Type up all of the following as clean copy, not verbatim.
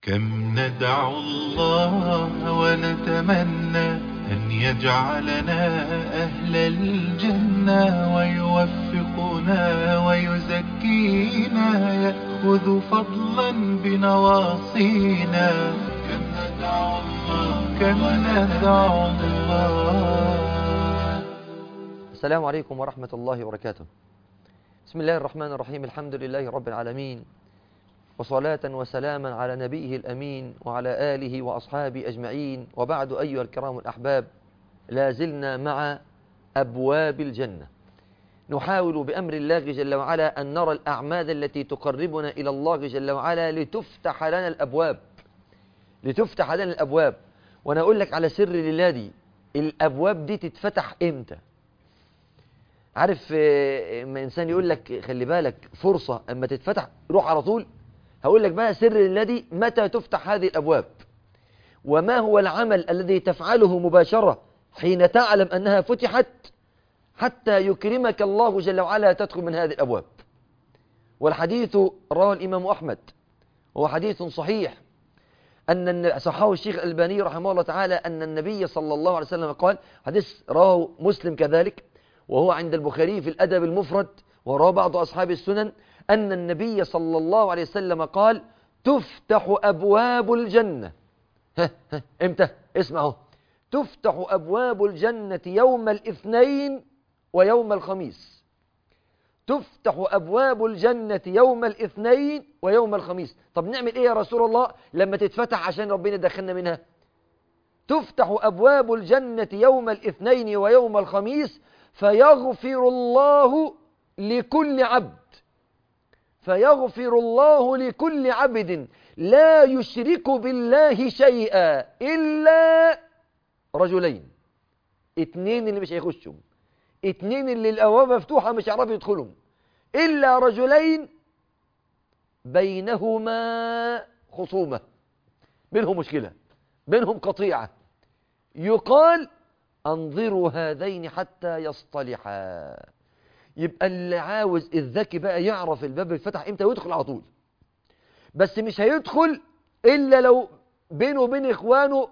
كم ندعو الله ونتمنى أن يجعلنا أهل الجنة ويوفقنا ويزكينا يأخذ فضلا بنواصينا. كم ندعو الله كم ندعو الله. السلام عليكم ورحمة الله وبركاته. بسم الله الرحمن الرحيم. الحمد لله رب العالمين، وصلاة وسلاما على نبيه الأمين وعلى آله وأصحابه أجمعين، وبعد أيها الكرام الأحباب، لا زلنا مع أبواب الجنة. نحاول بأمر الله جل وعلا أن نرى الأعمال التي تقربنا إلى الله جل وعلا لتفتح لنا الأبواب، لتفتح لنا الأبواب. وأنا أقول لك على سر لله، دي الأبواب دي تتفتح إمتى؟ عارف اما انسان يقول لك خلي بالك فرصة اما تتفتح روح على طول. هقول لك بقى سر الذي متى تفتح هذه الابواب، وما هو العمل الذي تفعله مباشرة حين تعلم انها فتحت حتى يكرمك الله جل وعلا تدخل من هذه الابواب. والحديث رواه الامام احمد، وهو حديث صحيح، ان صححه الشيخ الألباني رحمه الله تعالى، ان النبي صلى الله عليه وسلم قال، حديث رواه مسلم كذلك، وهو عند البخاري في الأدب المفرد، ورواه بعض أصحاب السنن، أن النبي صلى الله عليه وسلم قال: تفتح أبواب الجنة. إمتى؟ اسمعوا: تفتح أبواب الجنة يوم الاثنين ويوم الخميس. تفتح أبواب الجنة يوم الاثنين ويوم الخميس. طب نعمل إيه يا رسول الله لما تتفتح عشان ربنا يدخلنا منها؟ تفتح أبواب الجنة يوم الاثنين ويوم الخميس، فيغفر الله لكل عبد، فيغفر الله لكل عبد لا يشرك بالله شيئا إلا رجلين. اتنين اللي مش هيخشوا، اتنين اللي الأبواب مفتوحة مش هيعرفوا يدخلهم، إلا رجلين بينهما خصومة، بينهم مشكلة، بينهم قطيعة، يقال: انظروا هذين حتى يصطلحا. يبقى اللي عاوز الذكي بقى يعرف الباب يتفتح امتى ويدخل على طول، بس مش هيدخل الا لو بينه وبين اخوانه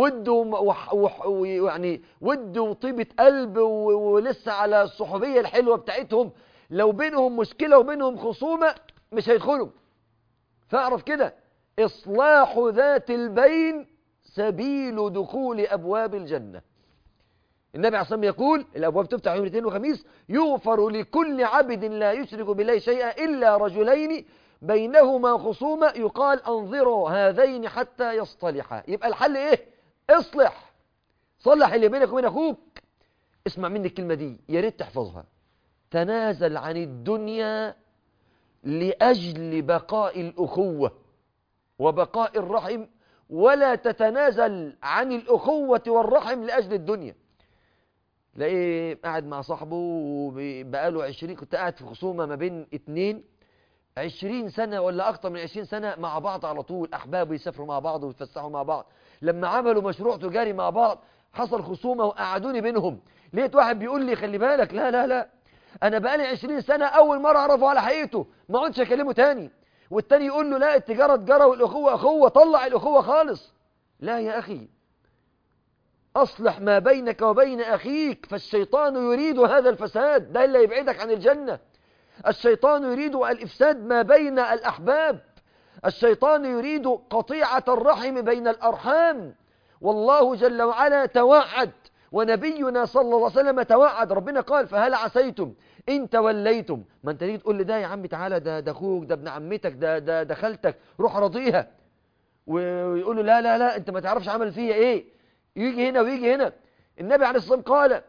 يعني ود وطيبة قلب ولسه على الصحوبية الحلوة بتاعتهم. لو بينهم مشكلة وبينهم خصومة مش هيدخلوا. فاعرف كده: اصلاح ذات البين سبيل دخول ابواب الجنة. النبي عليه الصلاة والسلام يقول: الأبواب تفتح يوم الاثنين والخميس، يغفر لكل عبد لا يشرك بالله شيئا إلا رجلين بينهما خصومة، يقال: انظروا هذين حتى يصطلحا. يبقى الحل إيه؟ اصلح، صلح اللي بينك وبين أخوك. اسمع مني الكلمة دي يا ريت تحفظها: تنازل عن الدنيا لأجل بقاء الأخوة وبقاء الرحم، ولا تتنازل عن الأخوة والرحم لأجل الدنيا. تلاقيه قاعد مع صاحبه وبقاله 20، كنت قاعد في خصومة ما بين اتنين 20 سنة ولا أكتر من 20 سنة مع بعض على طول، أحباب يسافروا مع بعض ويتفسحوا مع بعض. لما عملوا مشروع تجاري مع بعض حصل خصومة وقعدوني بينهم. لقيت واحد بيقول لي: خلي بالك، لا لا لا، أنا بقالي 20 سنة أول مرة أعرفه على حقيقته، ما عدتش أكلمه تاني. والتاني يقول له: لا، التجارة تجارة والأخوة أخوة، طلع الأخوة خالص. لا يا أخي، أصلح ما بينك وبين أخيك، فالشيطان يريد هذا الفساد، ده اللي يبعدك عن الجنة. الشيطان يريد الإفساد ما بين الأحباب، الشيطان يريد قطيعة الرحم بين الأرحام. والله جل وعلا توعد، ونبينا صلى الله عليه وسلم توعد. ربنا قال: فهل عسيتم إن توليتم. ما أنت تيجي تقول لي: ده يا عم تعالى، ده أخوك، ده ابن عمتك، ده خالتك، روح رضيها. ويقول له: لا لا لا، أنت ما تعرفش عمل فيها إيه. يجي هنا ويجي هنا. النبي عليه الصلاة والسلام قال: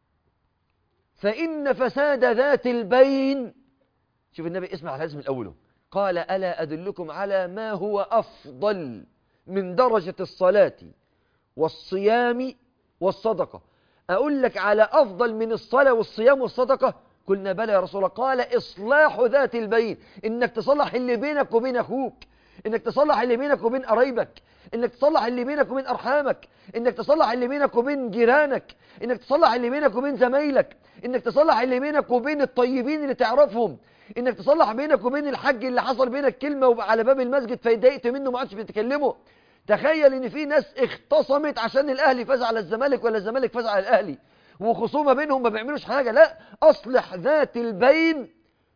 فإن فساد ذات البين. شوف النبي، اسمع الحديث من أوله، قال: ألا أدلكم على ما هو أفضل من درجة الصلاة والصيام والصدقة؟ أقول لك على أفضل من الصلاة والصيام والصدقة؟ قلنا: بلى يا رسول الله. قال: إصلاح ذات البين، إنك تصلح اللي بينك وبين أخوك، إنك تصلح اللي بينك وبين قرايبك، إنك تصلح اللي بينك وبين أرحامك، إنك تصلح اللي بينك وبين جيرانك، إنك تصلح اللي بينك وبين زمايلك، إنك تصلح اللي بينك وبين الطيبين اللي تعرفهم، انك تصلح بينك وبين الحج اللي حصل بينك كلمة على باب المسجد فاتضايقت منه ما عادش بتكلمه. تخيل ان في ناس اختصمت عشان الاهلي فاز على الزمالك ولا الزمالك فاز على الاهلي، وخصومة بينهم ما بيعملوش حاجة. لا، اصلح ذات البين،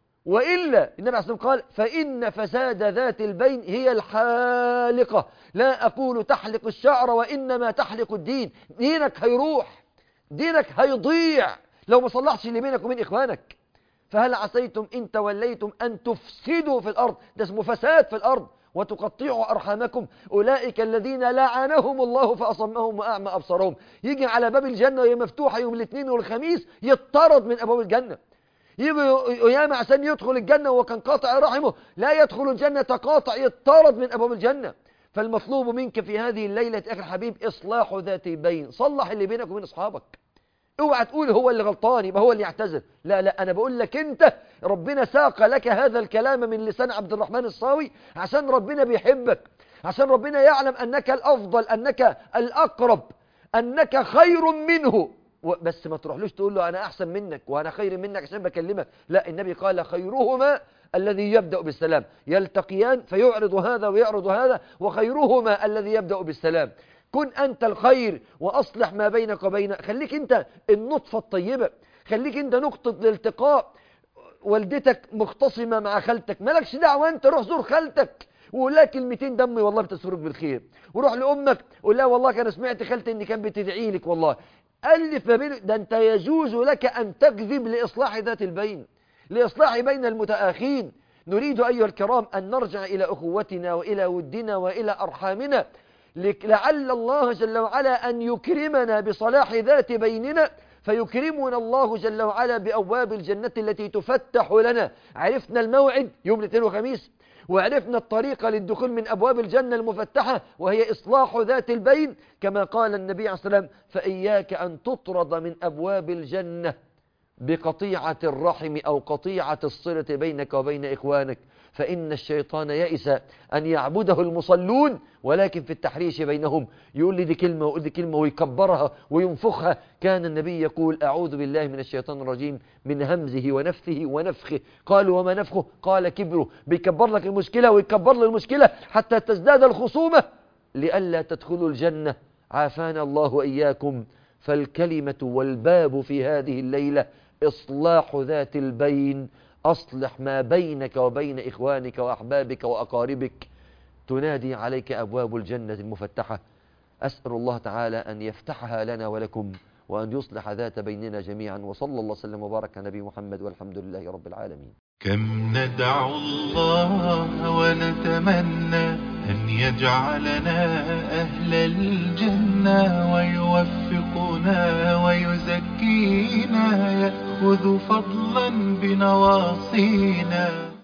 وإلا النبي عليه الصلاة والسلام قال فإن فساد ذات البين هي الحالقة. لا أقول تحلق الشعر وإنما تحلق الدين. دينك هيروح، دينك هيضيع لو ما صلحتش اللي بينك وبين إخوانك. فهل عسيتم إن توليتم أن تفسدوا في الأرض، ده اسمه فساد في الأرض، وتقطعوا أرحامكم، أولئك الذين لعنهم الله فأصمهم وأعمى أبصارهم. يجي على باب الجنة وهي مفتوحة يوم الاثنين والخميس يطرد من أبواب الجنة. يجي أيام عشان يدخل الجنة وهو كان قاطع رحمه لا يدخل الجنة قاطع، يطرد من أبواب الجنة. فالمطلوب منك في هذه الليلة أخي الحبيب إصلاح ذات البين. صلح اللي بينك وبين أصحابك. اوعى تقول هو اللي غلطان يبقى هو اللي يعتذر. لا لا، أنا بقول لك أنت ربنا ساق لك هذا الكلام من لسان عبد الرحمن الصاوي عشان ربنا بيحبك، عشان ربنا يعلم أنك الأفضل، أنك الأقرب، أنك خير منه. بس ما تروحلوش تقول له أنا أحسن منك وأنا خير منك عشان بكلمك. لا، النبي قال خيرهما الذي يبدأ بالسلام، يلتقيان فيعرض هذا ويعرض هذا، وخيرهما الذي يبدأ بالسلام. كن أنت الخير وأصلح ما بينك وبين، خليك أنت النطفة الطيبة، خليك أنت نقطة الالتقاء. والدتك مختصمة مع خالتك، مالكش دعوة، أنت روح زور خالتك وقول لها كلمتين دمي والله بتسرك بالخير. وروح لأمك قول لها والله كان سمعت خالتي إن كان بتدعي لك والله. ألف ما بين ده، أنت يجوز لك أن تكذب لإصلاح ذات البين، لإصلاح بين المتآخين. نريد أيها الكرام أن نرجع إلى أخوتنا وإلى ودنا وإلى أرحامنا، لعل الله جل وعلا أن يكرمنا بصلاح ذات بيننا، فيكرمنا الله جل وعلا بأبواب الجنة التي تفتح لنا. عرفنا الموعد يوم الاثنين وخميس، وعرفنا الطريقة للدخول من أبواب الجنة المفتحة وهي إصلاح ذات البين، كما قال النبي عليه الصلاة والسلام فإياك أن تطرد من أبواب الجنة بقطيعة الرحم أو قطيعة الصلة بينك وبين إخوانك، فإن الشيطان يئس أن يعبده المصلون ولكن في التحريش بينهم يقول لي دي كلمة ويقول دي كلمة ويكبرها وينفخها. كان النبي يقول أعوذ بالله من الشيطان الرجيم من همزه ونفثه ونفخه. قالوا وما نفخه؟ قال كبره، بيكبر لك المشكلة ويكبر لك المشكلة حتى تزداد الخصومة لئلا تدخلوا الجنة. عافانا الله وإياكم. فالكلمة والباب في هذه الليلة إصلاح ذات البين. أصلح ما بينك وبين إخوانك وأحبابك وأقاربك، تنادي عليك أبواب الجنة المفتحة. أسأل الله تعالى أن يفتحها لنا ولكم وأن يصلح ذات بيننا جميعا. وصلى الله وسلم وبارك على نبي محمد والحمد لله رب العالمين. كم ندعو الله ونتمنى أن يجعلنا أهل الجنة ويوفقنا ويزكينا، يأخذ فضلا بنواصينا.